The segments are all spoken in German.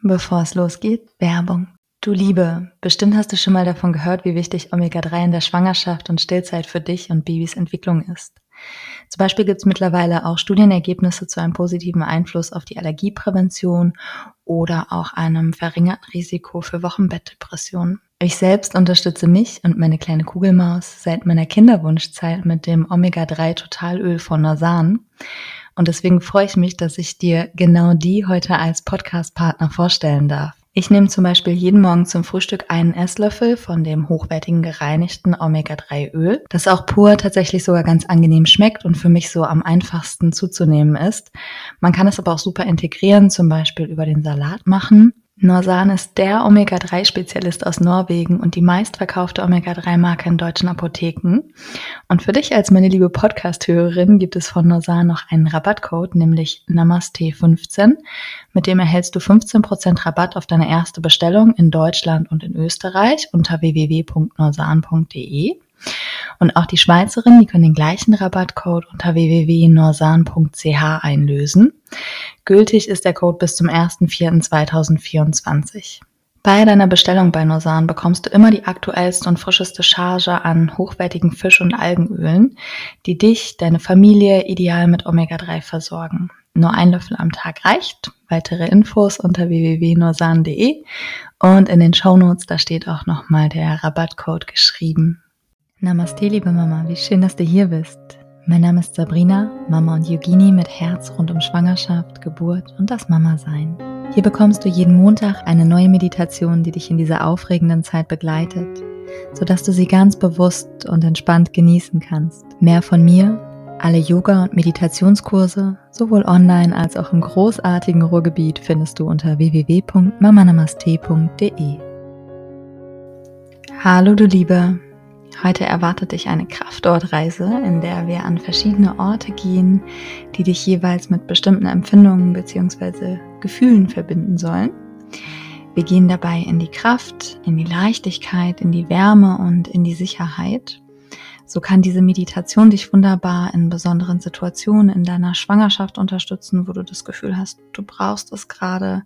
Bevor es losgeht, Werbung. Du Liebe, bestimmt hast du schon mal davon gehört, wie wichtig Omega-3 in der Schwangerschaft und Stillzeit für dich und Babys Entwicklung ist. Zum Beispiel gibt es mittlerweile auch Studienergebnisse zu einem positiven Einfluss auf die Allergieprävention oder auch einem verringerten Risiko für Wochenbettdepressionen. Ich selbst unterstütze mich und meine kleine Kugelmaus seit meiner Kinderwunschzeit mit dem Omega-3-Totalöl von Norsan. Und deswegen freue ich mich, dass ich dir genau die heute als Podcast-Partner vorstellen darf. Ich nehme zum Beispiel jeden Morgen zum Frühstück einen Esslöffel von dem hochwertigen gereinigten Omega-3-Öl, das auch pur tatsächlich sogar ganz angenehm schmeckt und für mich so am einfachsten zuzunehmen ist. Man kann es aber auch super integrieren, zum Beispiel über den Salat machen. Norsan ist der Omega-3-Spezialist aus Norwegen und die meistverkaufte Omega-3-Marke in deutschen Apotheken. Und für dich als meine liebe Podcast-Hörerin gibt es von Norsan noch einen Rabattcode, nämlich Namaste15. Mit dem erhältst du 15% Rabatt auf deine erste Bestellung in Deutschland und in Österreich unter www.norsan.de. Und auch die Schweizerinnen, die können den gleichen Rabattcode unter www.norsan.ch einlösen. Gültig ist der Code bis zum 01.04.2024. Bei deiner Bestellung bei Norsan bekommst du immer die aktuellste und frischeste Charge an hochwertigen Fisch- und Algenölen, die dich, deine Familie ideal mit Omega-3 versorgen. Nur ein Löffel am Tag reicht. Weitere Infos unter www.norsan.de und in den Shownotes, da steht auch nochmal der Rabattcode geschrieben. Namaste, liebe Mama, wie schön, dass du hier bist. Mein Name ist Sabrina, Mama und Yogini mit Herz rund um Schwangerschaft, Geburt und das Mama-Sein. Hier bekommst du jeden Montag eine neue Meditation, die dich in dieser aufregenden Zeit begleitet, sodass du sie ganz bewusst und entspannt genießen kannst. Mehr von mir, alle Yoga- und Meditationskurse, sowohl online als auch im großartigen Ruhrgebiet, findest du unter www.mamanamaste.de. Hallo du Liebe! Heute erwartet dich eine Kraftortreise, in der wir an verschiedene Orte gehen, die dich jeweils mit bestimmten Empfindungen bzw. Gefühlen verbinden sollen. Wir gehen dabei in die Kraft, in die Leichtigkeit, in die Wärme und in die Sicherheit. So kann diese Meditation dich wunderbar in besonderen Situationen in deiner Schwangerschaft unterstützen, wo du das Gefühl hast, du brauchst es gerade.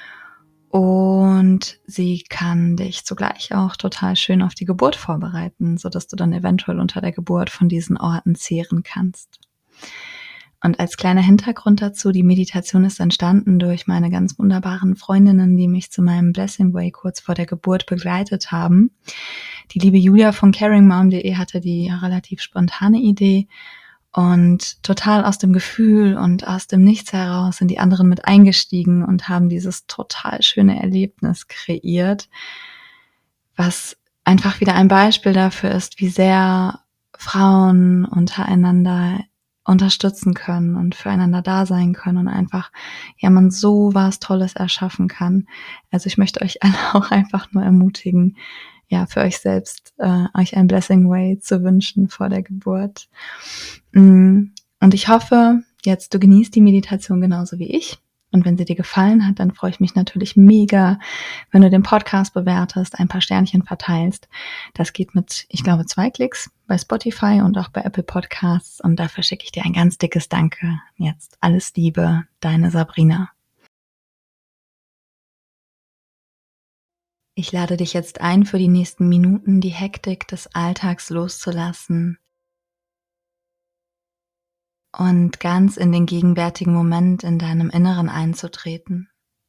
Und sie kann dich zugleich auch total schön auf die Geburt vorbereiten, sodass du dann eventuell unter der Geburt von diesen Orten zehren kannst. Und als kleiner Hintergrund dazu, die Meditation ist entstanden durch meine ganz wunderbaren Freundinnen, die mich zu meinem Blessing Way kurz vor der Geburt begleitet haben. Die liebe Julia von caringmom.de hatte die relativ spontane Idee, und total aus dem Gefühl und aus dem Nichts heraus sind die anderen mit eingestiegen und haben dieses total schöne Erlebnis kreiert, was einfach wieder ein Beispiel dafür ist, wie sehr Frauen untereinander unterstützen können und füreinander da sein können und einfach, ja, man so was Tolles erschaffen kann. Also ich möchte euch alle auch einfach nur ermutigen, ja, für euch selbst euch ein Blessing Way zu wünschen vor der Geburt. Und ich hoffe, jetzt du genießt die Meditation genauso wie ich. Und wenn sie dir gefallen hat, dann freue ich mich natürlich mega, wenn du den Podcast bewertest, ein paar Sternchen verteilst. Das geht mit, ich glaube, 2 Klicks bei Spotify und auch bei Apple Podcasts. Und dafür schicke ich dir ein ganz dickes Danke. Jetzt alles Liebe, deine Sabrina. Ich lade dich jetzt ein, für die nächsten Minuten die Hektik des Alltags loszulassen und ganz in den gegenwärtigen Moment in deinem Inneren einzutreten.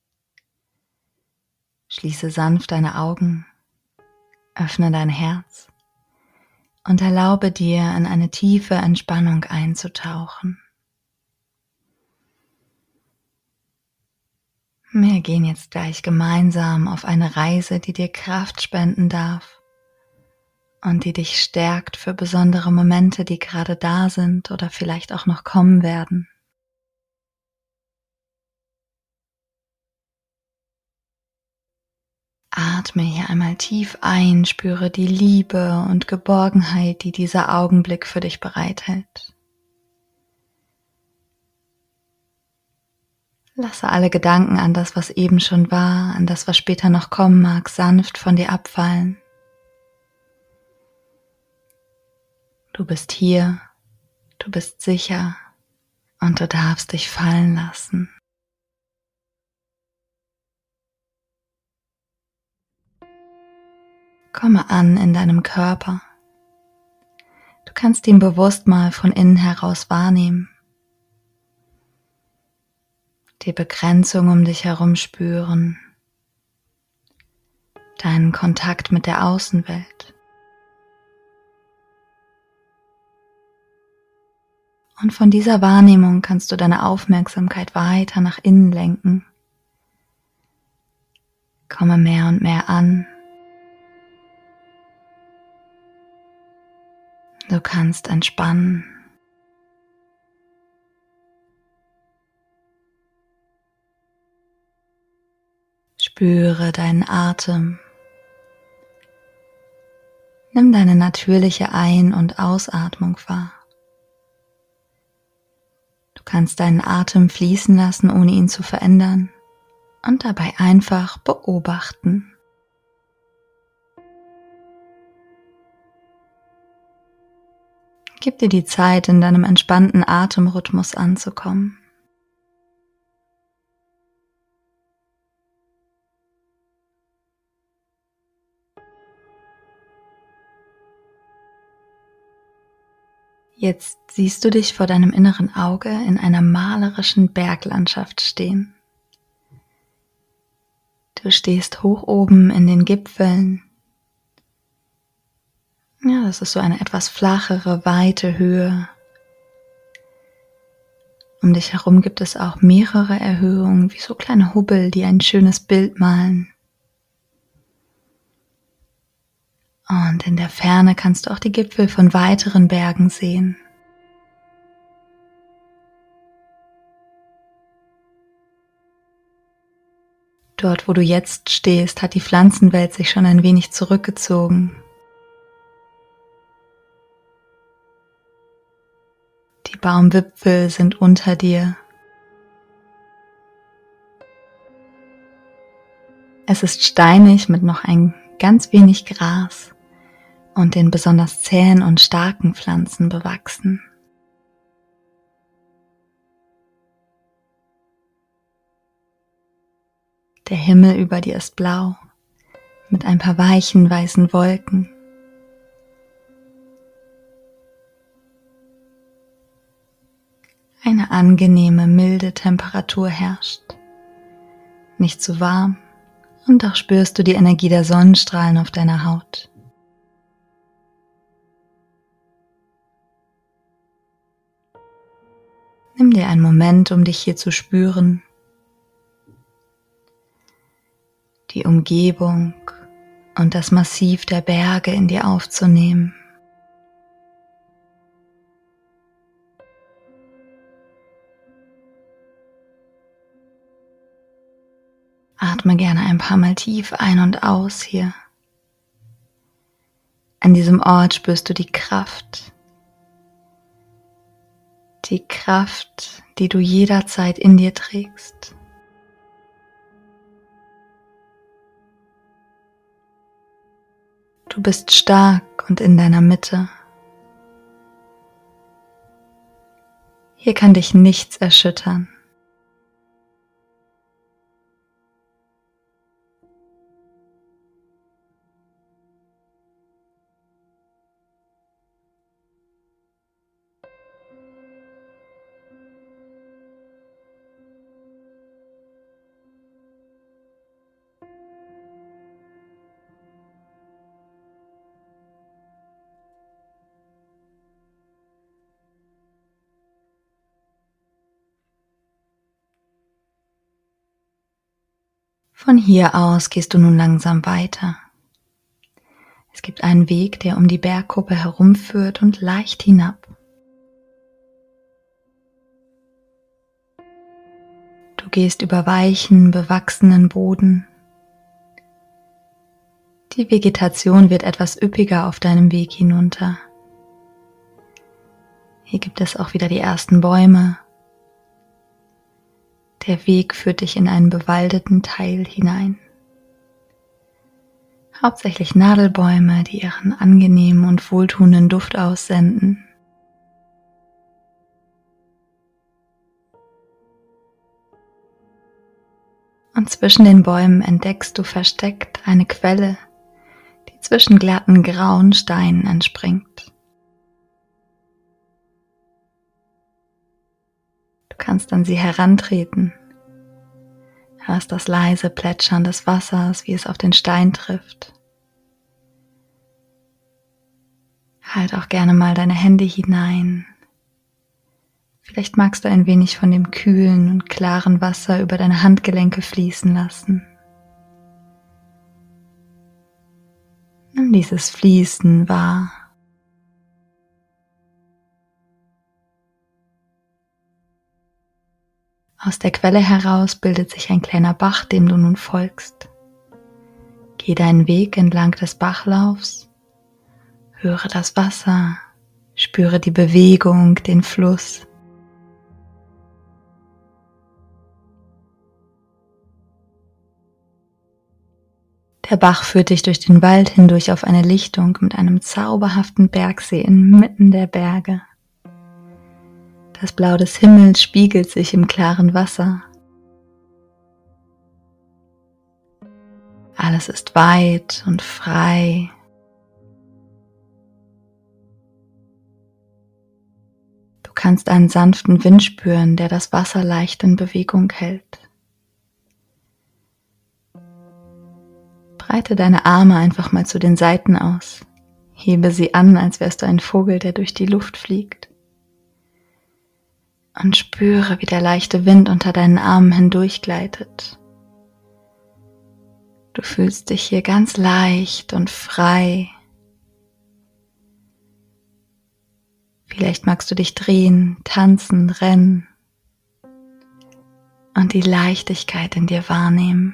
Schließe sanft deine Augen, öffne dein Herz und erlaube dir, in eine tiefe Entspannung einzutauchen. Wir gehen jetzt gleich gemeinsam auf eine Reise, die dir Kraft spenden darf und die dich stärkt für besondere Momente, die gerade da sind oder vielleicht auch noch kommen werden. Atme hier einmal tief ein, spüre die Liebe und Geborgenheit, die dieser Augenblick für dich bereithält. Lasse alle Gedanken an das, was eben schon war, an das, was später noch kommen mag, sanft von dir abfallen. Du bist hier, du bist sicher und du darfst dich fallen lassen. Komme an in deinem Körper. Du kannst ihn bewusst mal von innen heraus wahrnehmen. Die Begrenzung um dich herum spüren. Deinen Kontakt mit der Außenwelt. Und von dieser Wahrnehmung kannst du deine Aufmerksamkeit weiter nach innen lenken. Komme mehr und mehr an. Du kannst entspannen. Spüre deinen Atem. Nimm deine natürliche Ein- und Ausatmung wahr. Du kannst deinen Atem fließen lassen, ohne ihn zu verändern, und dabei einfach beobachten. Gib dir die Zeit, in deinem entspannten Atemrhythmus anzukommen. Jetzt siehst du dich vor deinem inneren Auge in einer malerischen Berglandschaft stehen. Du stehst hoch oben in den Gipfeln. Ja, das ist so eine etwas flachere, weite Höhe. Um dich herum gibt es auch mehrere Erhöhungen, wie so kleine Hubbel, die ein schönes Bild malen. Und in der Ferne kannst du auch die Gipfel von weiteren Bergen sehen. Dort, wo du jetzt stehst, hat die Pflanzenwelt sich schon ein wenig zurückgezogen. Die Baumwipfel sind unter dir. Es ist steinig mit noch ein ganz wenig Gras und den besonders zähen und starken Pflanzen bewachsen. Der Himmel über dir ist blau, mit ein paar weichen weißen Wolken. Eine angenehme, milde Temperatur herrscht. Nicht zu warm, und auch spürst du die Energie der Sonnenstrahlen auf deiner Haut. Nimm dir einen Moment, um dich hier zu spüren. Die Umgebung und das Massiv der Berge in dir aufzunehmen. Atme gerne ein paar Mal tief ein und aus hier. An diesem Ort spürst du die Kraft, die du jederzeit in dir trägst. Du bist stark und in deiner Mitte. Hier kann dich nichts erschüttern. Von hier aus gehst du nun langsam weiter. Es gibt einen Weg, der um die Bergkuppe herumführt und leicht hinab. Du gehst über weichen, bewachsenen Boden. Die Vegetation wird etwas üppiger auf deinem Weg hinunter. Hier gibt es auch wieder die ersten Bäume. Der Weg führt dich in einen bewaldeten Teil hinein. Hauptsächlich Nadelbäume, die ihren angenehmen und wohltuenden Duft aussenden. Und zwischen den Bäumen entdeckst du versteckt eine Quelle, die zwischen glatten grauen Steinen entspringt. Du kannst an sie herantreten, hörst das leise Plätschern des Wassers, wie es auf den Stein trifft. Halt auch gerne mal deine Hände hinein. Vielleicht magst du ein wenig von dem kühlen und klaren Wasser über deine Handgelenke fließen lassen. Nimm dieses Fließen wahr. Aus der Quelle heraus bildet sich ein kleiner Bach, dem du nun folgst. Geh deinen Weg entlang des Bachlaufs, höre das Wasser, spüre die Bewegung, den Fluss. Der Bach führt dich durch den Wald hindurch auf eine Lichtung mit einem zauberhaften Bergsee inmitten der Berge. Das Blau des Himmels spiegelt sich im klaren Wasser. Alles ist weit und frei. Du kannst einen sanften Wind spüren, der das Wasser leicht in Bewegung hält. Breite deine Arme einfach mal zu den Seiten aus. Hebe sie an, als wärst du ein Vogel, der durch die Luft fliegt. Und spüre, wie der leichte Wind unter deinen Armen hindurchgleitet. Du fühlst dich hier ganz leicht und frei. Vielleicht magst du dich drehen, tanzen, rennen und die Leichtigkeit in dir wahrnehmen.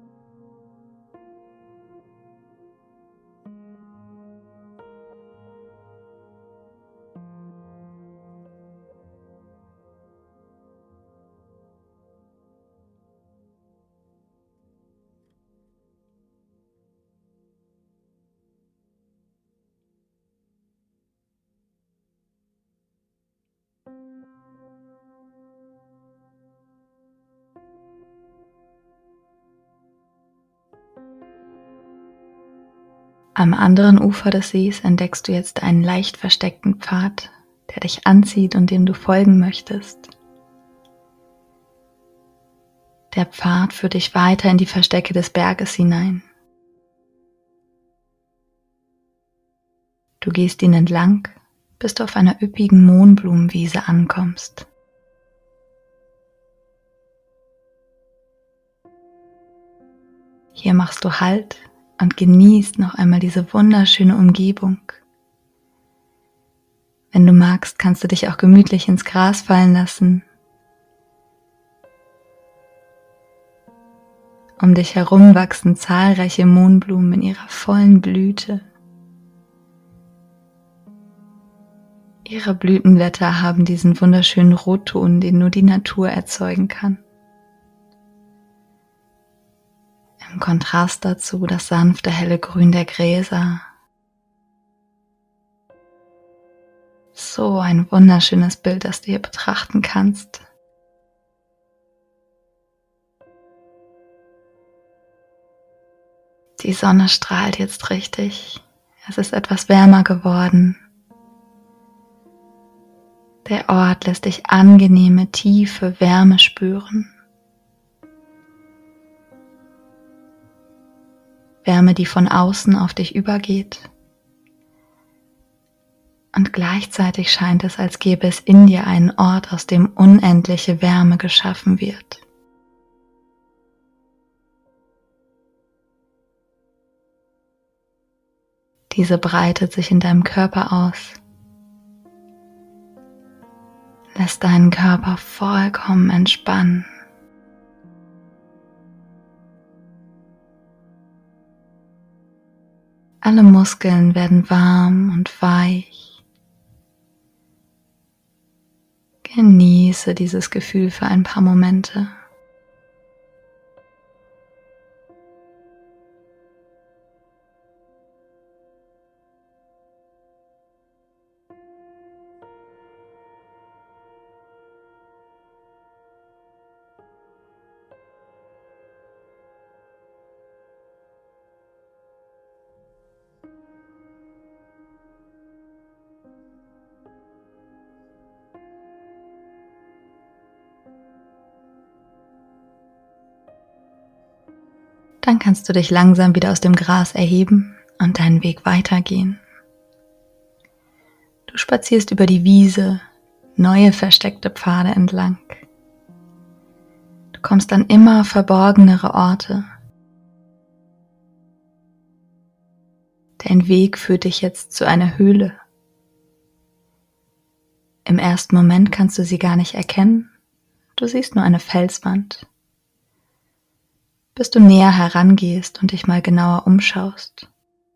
Am anderen Ufer des Sees entdeckst du jetzt einen leicht versteckten Pfad, der dich anzieht und dem du folgen möchtest. Der Pfad führt dich weiter in die Verstecke des Berges hinein. Du gehst ihn entlang, bis du auf einer üppigen Mohnblumenwiese ankommst. Hier machst du Halt und genießt noch einmal diese wunderschöne Umgebung. Wenn du magst, kannst du dich auch gemütlich ins Gras fallen lassen. Um dich herum wachsen zahlreiche Mohnblumen in ihrer vollen Blüte. Ihre Blütenblätter haben diesen wunderschönen Rotton, den nur die Natur erzeugen kann. Im Kontrast dazu das sanfte, helle Grün der Gräser. So ein wunderschönes Bild, das du hier betrachten kannst. Die Sonne strahlt jetzt richtig. Es ist etwas wärmer geworden. Der Ort lässt dich angenehme, tiefe Wärme spüren. Wärme, die von außen auf dich übergeht. Und gleichzeitig scheint es, als gäbe es in dir einen Ort, aus dem unendliche Wärme geschaffen wird. Diese breitet sich in deinem Körper aus. Lässt deinen Körper vollkommen entspannen. Alle Muskeln werden warm und weich. Genieße dieses Gefühl für ein paar Momente. Dann kannst du dich langsam wieder aus dem Gras erheben und deinen Weg weitergehen. Du spazierst über die Wiese, neue versteckte Pfade entlang. Du kommst an immer verborgenere Orte. Dein Weg führt dich jetzt zu einer Höhle. Im ersten Moment kannst du sie gar nicht erkennen. Du siehst nur eine Felswand. Bis du näher herangehst und dich mal genauer umschaust.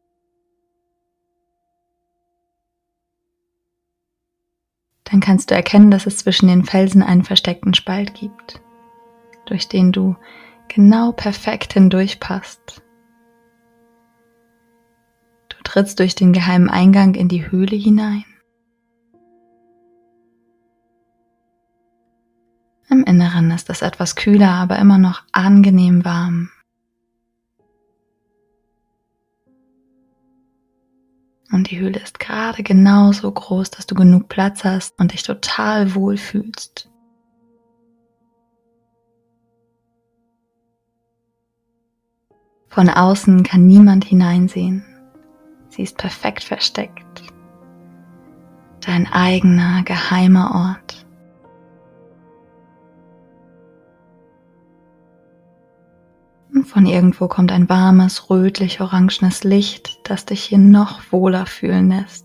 Dann kannst du erkennen, dass es zwischen den Felsen einen versteckten Spalt gibt, durch den du genau perfekt hindurchpasst. Du trittst durch den geheimen Eingang in die Höhle hinein. Im Inneren ist es etwas kühler, aber immer noch angenehm warm. Und die Höhle ist gerade genauso groß, dass du genug Platz hast und dich total wohl fühlst. Von außen kann niemand hineinsehen. Sie ist perfekt versteckt. Dein eigener, geheimer Ort. Und von irgendwo kommt ein warmes, rötlich-orangenes Licht, das dich hier noch wohler fühlen lässt.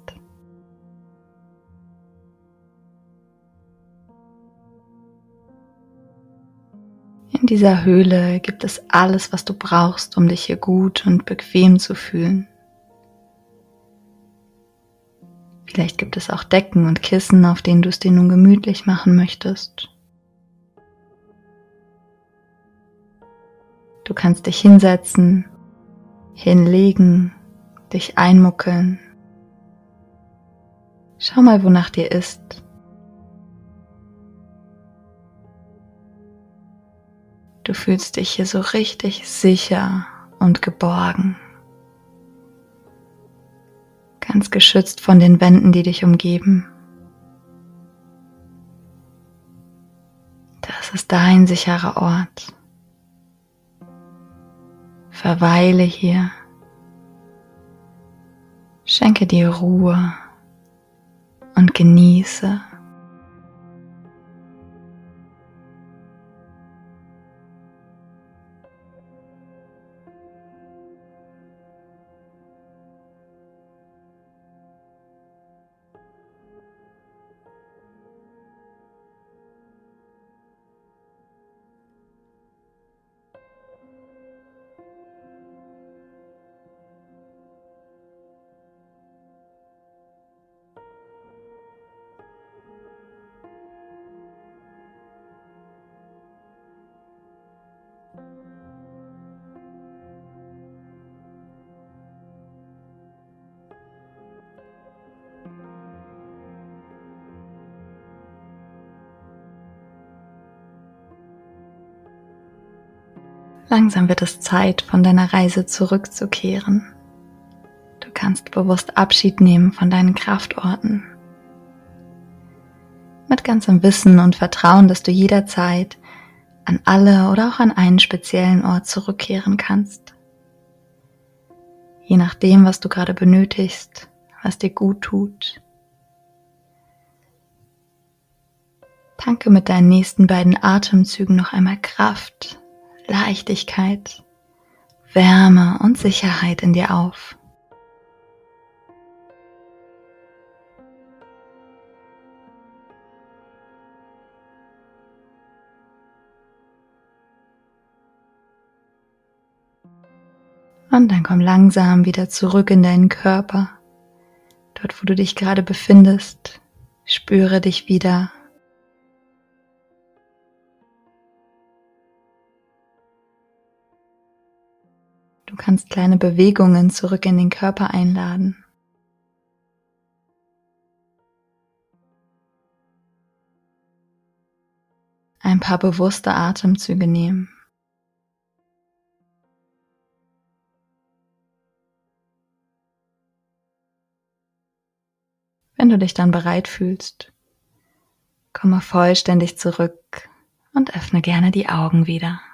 In dieser Höhle gibt es alles, was du brauchst, um dich hier gut und bequem zu fühlen. Vielleicht gibt es auch Decken und Kissen, auf denen du es dir nun gemütlich machen möchtest. Du kannst dich hinsetzen, hinlegen, dich einmuckeln. Schau mal, wonach dir ist. Du fühlst dich hier so richtig sicher und geborgen. Ganz geschützt von den Wänden, die dich umgeben. Das ist dein sicherer Ort. Verweile hier. Schenke dir Ruhe und genieße. Langsam wird es Zeit, von deiner Reise zurückzukehren. Du kannst bewusst Abschied nehmen von deinen Kraftorten. Mit ganzem Wissen und Vertrauen, dass du jederzeit an alle oder auch an einen speziellen Ort zurückkehren kannst. Je nachdem, was du gerade benötigst, was dir gut tut. Tanke mit deinen nächsten beiden Atemzügen noch einmal Kraft, Leichtigkeit, Wärme und Sicherheit in dir auf. Und dann komm langsam wieder zurück in deinen Körper. Dort, wo du dich gerade befindest, spüre dich wieder. Du kannst kleine Bewegungen zurück in den Körper einladen. Ein paar bewusste Atemzüge nehmen. Wenn du dich dann bereit fühlst, komme vollständig zurück und öffne gerne die Augen wieder.